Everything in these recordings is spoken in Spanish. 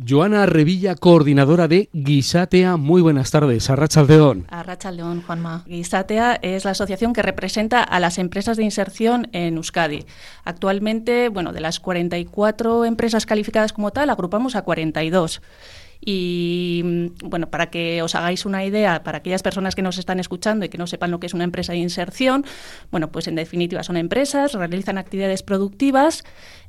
Joana Revilla, coordinadora de Gizatea. Muy buenas tardes. Arratsaldeon. Arratsaldeon, Juanma. Gizatea es la asociación que representa a las empresas de inserción en Euskadi. Actualmente, de las 44 empresas calificadas como tal, agrupamos a 42. Y para que os hagáis una idea, para aquellas personas que nos están escuchando y que no sepan lo que es una empresa de inserción, pues en definitiva son empresas, realizan actividades productivas,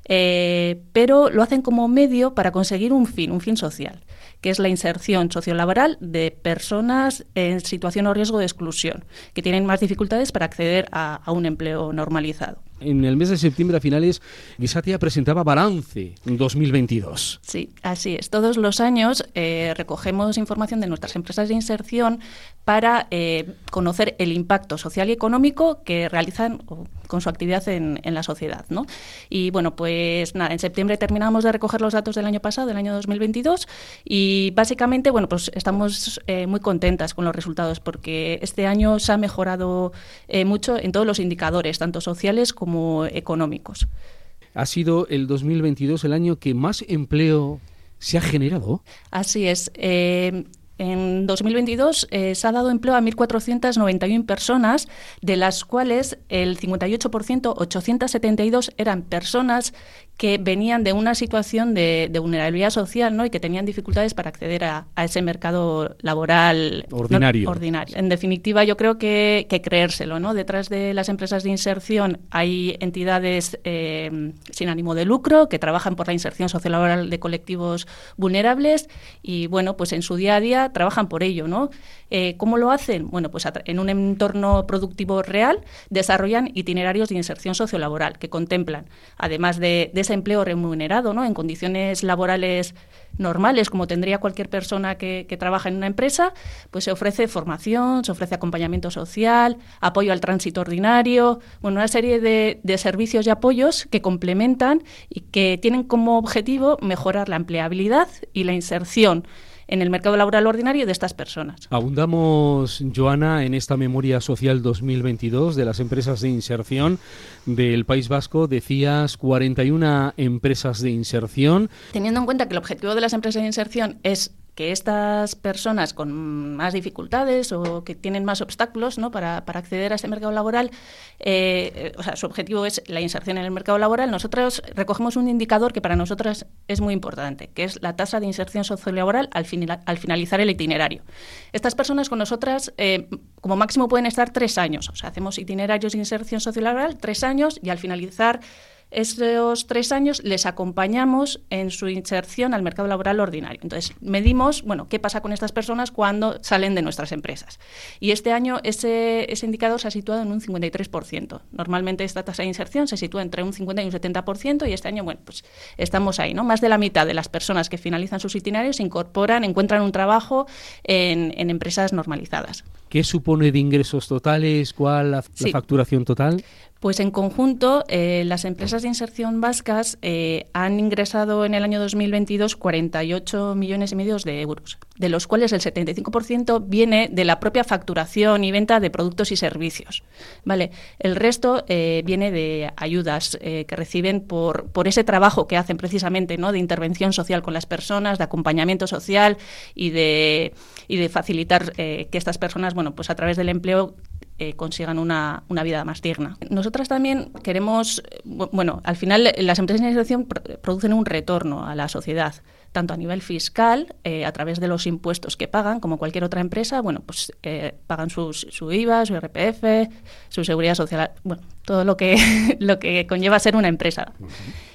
pero lo hacen como medio para conseguir un fin social, que es la inserción sociolaboral de personas en situación o riesgo de exclusión, que tienen más dificultades para acceder a un empleo normalizado. En el mes de septiembre, a finales, Gizatea presentaba balance 2022. Sí, así es. Todos los años recogemos información de nuestras empresas de inserción para conocer el impacto social y económico que realizan con su actividad en la sociedad, ¿no? Y en septiembre terminamos de recoger los datos del año pasado, del año 2022, y básicamente, estamos muy contentas con los resultados porque este año se ha mejorado mucho en todos los indicadores, tanto sociales como económicos. ¿Ha sido el 2022 el año que más empleo se ha generado? Así es. En 2022 se ha dado empleo a 1.491 personas, de las cuales el 58%, 872, eran personas que venían de una situación de vulnerabilidad social, ¿no? Y que tenían dificultades para acceder a ese mercado laboral ordinario. En definitiva, yo creo que creérselo, ¿no? Detrás de las empresas de inserción hay entidades sin ánimo de lucro que trabajan por la inserción sociolaboral de colectivos vulnerables y, en su día a día trabajan por ello, ¿no? ¿Cómo lo hacen? En un entorno productivo real desarrollan itinerarios de inserción sociolaboral que contemplan, además de ese empleo remunerado, ¿no? En condiciones laborales normales, como tendría cualquier persona que trabaja en una empresa, pues se ofrece formación, se ofrece acompañamiento social, apoyo al tránsito ordinario, una serie de servicios y apoyos que complementan y que tienen como objetivo mejorar la empleabilidad y la inserción en el mercado laboral ordinario de estas personas. Abundamos, Joana, en esta memoria social 2022 de las empresas de inserción del País Vasco. Decías 41 empresas de inserción. Teniendo en cuenta que el objetivo de las empresas de inserción es que estas personas con más dificultades o que tienen más obstáculos, ¿no? para acceder a ese mercado laboral, su objetivo es la inserción en el mercado laboral. Nosotros recogemos un indicador que para nosotras es muy importante, que es la tasa de inserción sociolaboral al finalizar el itinerario. Estas personas con nosotras como máximo pueden estar 3 años. Hacemos itinerarios de inserción sociolaboral 3 años y al finalizar esos 3 años les acompañamos en su inserción al mercado laboral ordinario. Entonces, medimos, qué pasa con estas personas cuando salen de nuestras empresas. Y este año ese indicador se ha situado en un 53%. Normalmente esta tasa de inserción se sitúa entre un 50 y un 70% y este año, estamos ahí, ¿no? Más de la mitad de las personas que finalizan sus itinerarios se incorporan, encuentran un trabajo en empresas normalizadas. ¿Qué supone de ingresos totales? ¿Cuál la facturación total? Pues en conjunto, las empresas de inserción vascas han ingresado en el año 2022 48,5 millones de euros, de los cuales el 75% viene de la propia facturación y venta de productos y servicios. ¿Vale? El resto viene de ayudas que reciben por ese trabajo que hacen precisamente, ¿no? De intervención social con las personas, de acompañamiento social y de facilitar que estas personas, a través del empleo, consigan una vida más digna. Nosotras también queremos, al final las empresas de inserción producen un retorno a la sociedad, tanto a nivel fiscal, a través de los impuestos que pagan, como cualquier otra empresa, pagan su IVA, su IRPF, su seguridad social, todo lo que conlleva ser una empresa. Uh-huh.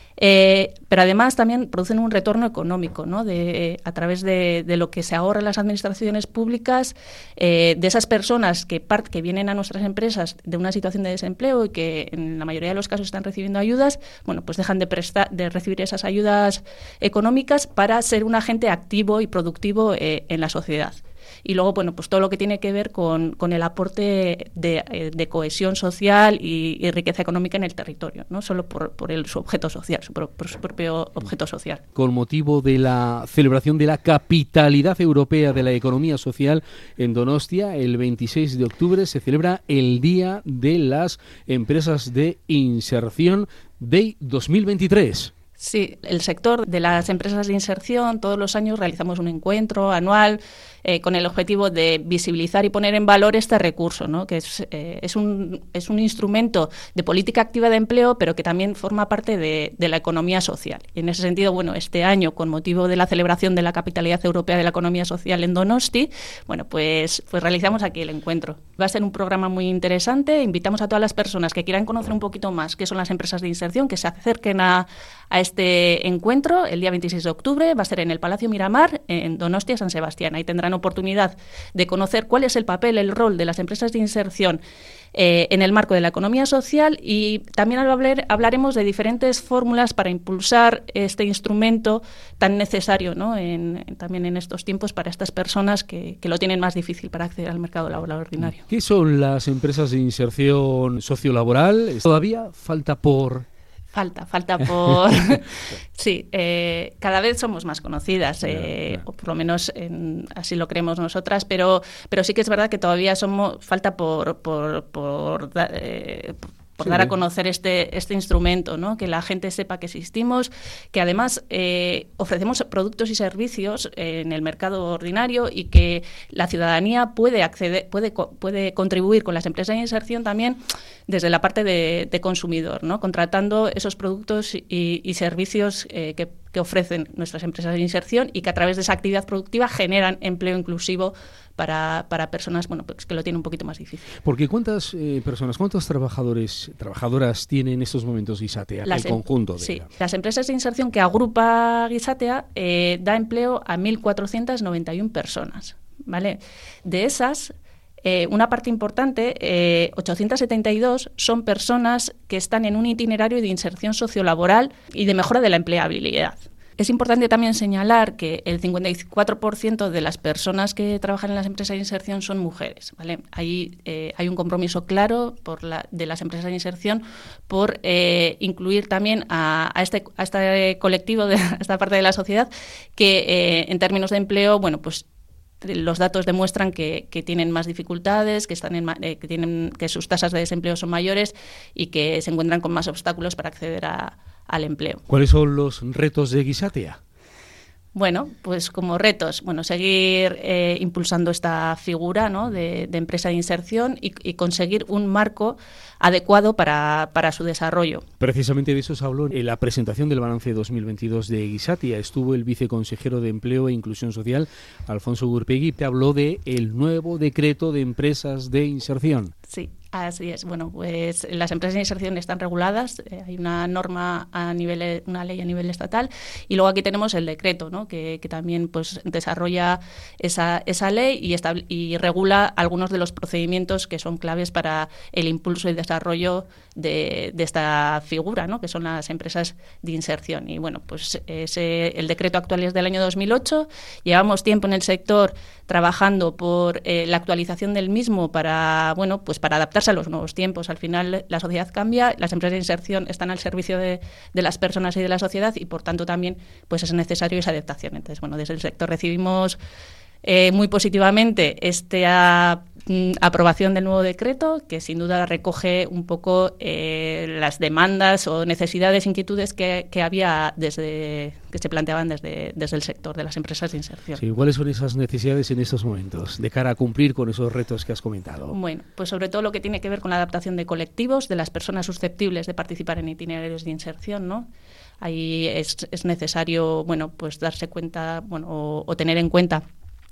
Pero además también producen un retorno económico, ¿no? A través de lo que se ahorra en las administraciones públicas, de esas personas que vienen a nuestras empresas de una situación de desempleo y que en la mayoría de los casos están recibiendo ayudas, dejan de recibir esas ayudas económicas para ser un agente activo y productivo en la sociedad. Y luego, todo lo que tiene que ver con el aporte de cohesión social y riqueza económica en el territorio, no solo por su objeto social, por su propio objeto social. Con motivo de la celebración de la Capitalidad Europea de la Economía Social en Donostia, el 26 de octubre se celebra el Día de las Empresas de Inserción Day 2023. Sí, el sector de las empresas de inserción, todos los años realizamos un encuentro anual con el objetivo de visibilizar y poner en valor este recurso, ¿no? Que es un instrumento de política activa de empleo, pero que también forma parte de la economía social. Y en ese sentido, bueno, este año, con motivo de la celebración de la Capitalidad Europea de la Economía Social en Donosti, bueno, pues realizamos aquí el encuentro. Va a ser un programa muy interesante. Invitamos a todas las personas que quieran conocer un poquito más qué son las empresas de inserción, que se acerquen a este encuentro el día 26 de octubre. Va a ser en el Palacio Miramar, en Donostia, San Sebastián. Ahí tendrán oportunidad de conocer cuál es el papel, el rol de las empresas de inserción en el marco de la economía social, y también hablaremos de diferentes fórmulas para impulsar este instrumento tan necesario, ¿no? También en estos tiempos para estas personas que lo tienen más difícil para acceder al mercado laboral ordinario. ¿Qué son las empresas de inserción sociolaboral? ¿Todavía falta por...? Falta por... Sí, cada vez somos más conocidas, o por lo menos así lo creemos nosotras, pero sí que es verdad que todavía falta por dar a conocer este instrumento, ¿no? Que la gente sepa que existimos, que además ofrecemos productos y servicios en el mercado ordinario, y que la ciudadanía puede acceder, puede contribuir con las empresas de inserción también desde la parte de consumidor, ¿no? Contratando esos productos y servicios que ofrecen nuestras empresas de inserción, y que a través de esa actividad productiva generan empleo inclusivo para personas, bueno, pues que lo tienen un poquito más difícil. Porque ¿cuántas personas, cuántos trabajadoras tiene en estos momentos Gizatea, el conjunto de ella? Las empresas de inserción que agrupa Gizatea da empleo a 1.491 personas, ¿vale? De esas, una parte importante, 872, son personas que están en un itinerario de inserción sociolaboral y de mejora de la empleabilidad. Es importante también señalar que el 54% de las personas que trabajan en las empresas de inserción son mujeres, ¿vale? Ahí hay un compromiso claro de las empresas de inserción por incluir también a este colectivo, a esta parte de la sociedad que en términos de empleo, bueno, pues los datos demuestran que tienen más dificultades, que sus tasas de desempleo son mayores y que se encuentran con más obstáculos para acceder al empleo. ¿Cuáles son los retos de Gizatea? Bueno, pues como retos, seguir impulsando esta figura, ¿no? de empresa de inserción y conseguir un marco adecuado para su desarrollo. Precisamente de eso se habló en la presentación del balance 2022 de Gizatea. Estuvo el viceconsejero de Empleo e Inclusión Social, Alfonso Gurpegui, que habló de el nuevo decreto de empresas de inserción. Sí. Así es. Bueno, pues las empresas de inserción están reguladas, hay una norma una ley a nivel estatal, y luego aquí tenemos el decreto, ¿no? que también pues desarrolla esa ley y regula algunos de los procedimientos que son claves para el impulso y desarrollo de esta figura, ¿no? Que son las empresas de inserción. Y bueno, pues el decreto actual es del año 2008. Llevamos tiempo en el sector trabajando por la actualización del mismo para adaptarse a los nuevos tiempos. Al final la sociedad cambia, las empresas de inserción están al servicio de las personas y de la sociedad, y por tanto también pues es necesario esa adaptación. Entonces, bueno, desde el sector recibimos muy positivamente esta aprobación del nuevo decreto, que sin duda recoge un poco las demandas o necesidades, inquietudes que había que se planteaban desde el sector de las empresas de inserción. Sí, ¿cuáles son esas necesidades en estos momentos de cara a cumplir con esos retos que has comentado? Bueno, pues sobre todo lo que tiene que ver con la adaptación de colectivos, de las personas susceptibles de participar en itinerarios de inserción, ¿no? Ahí es necesario, pues darse cuenta, o tener en cuenta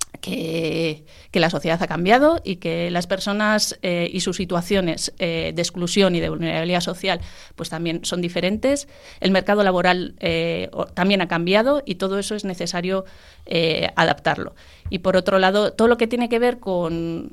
que la sociedad ha cambiado y que las personas y sus situaciones de exclusión y de vulnerabilidad social pues también son diferentes. El mercado laboral también ha cambiado, y todo eso es necesario adaptarlo. Y por otro lado, todo lo que tiene que ver con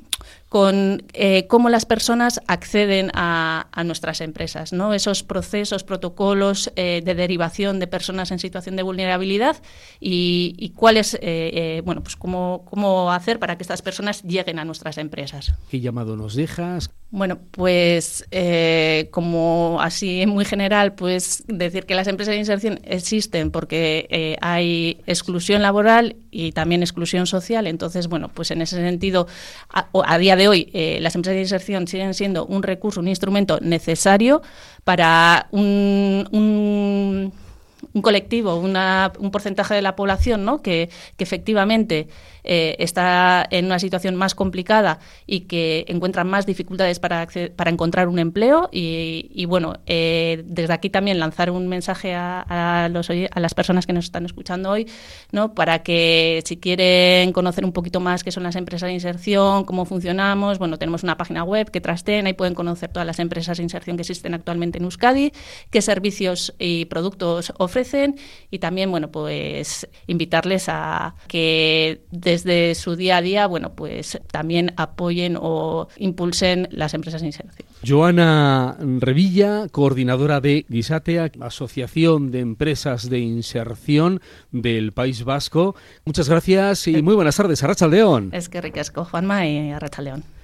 cómo las personas acceden a nuestras empresas, ¿no? Esos procesos, protocolos de derivación de personas en situación de vulnerabilidad y cuáles, pues cómo hacer para que estas personas lleguen a nuestras empresas. ¿Qué llamado nos dejas? Bueno, pues como así muy general, pues decir que las empresas de inserción existen porque hay exclusión laboral y también exclusión social. Entonces, pues en ese sentido, a día de hoy, las empresas de inserción siguen siendo un recurso, un instrumento necesario para un colectivo, un porcentaje de la población, ¿no? que efectivamente está en una situación más complicada y que encuentra más dificultades para encontrar un empleo y bueno, desde aquí también lanzar un mensaje a las personas que nos están escuchando hoy, ¿no? Para que si quieren conocer un poquito más qué son las empresas de inserción, cómo funcionamos, bueno, tenemos una página web que Trasten, ahí pueden conocer todas las empresas de inserción que existen actualmente en Euskadi, qué servicios y productos ofrecen y también, bueno, pues invitarles a que desde su día a día, bueno, pues también apoyen o impulsen las empresas de inserción. Joana Revilla, coordinadora de Gisatea, Asociación de Empresas de Inserción del País Vasco. Muchas gracias y muy buenas tardes. Arratsaldeon. Es que ricasco, Juanma, y Arratsaldeon.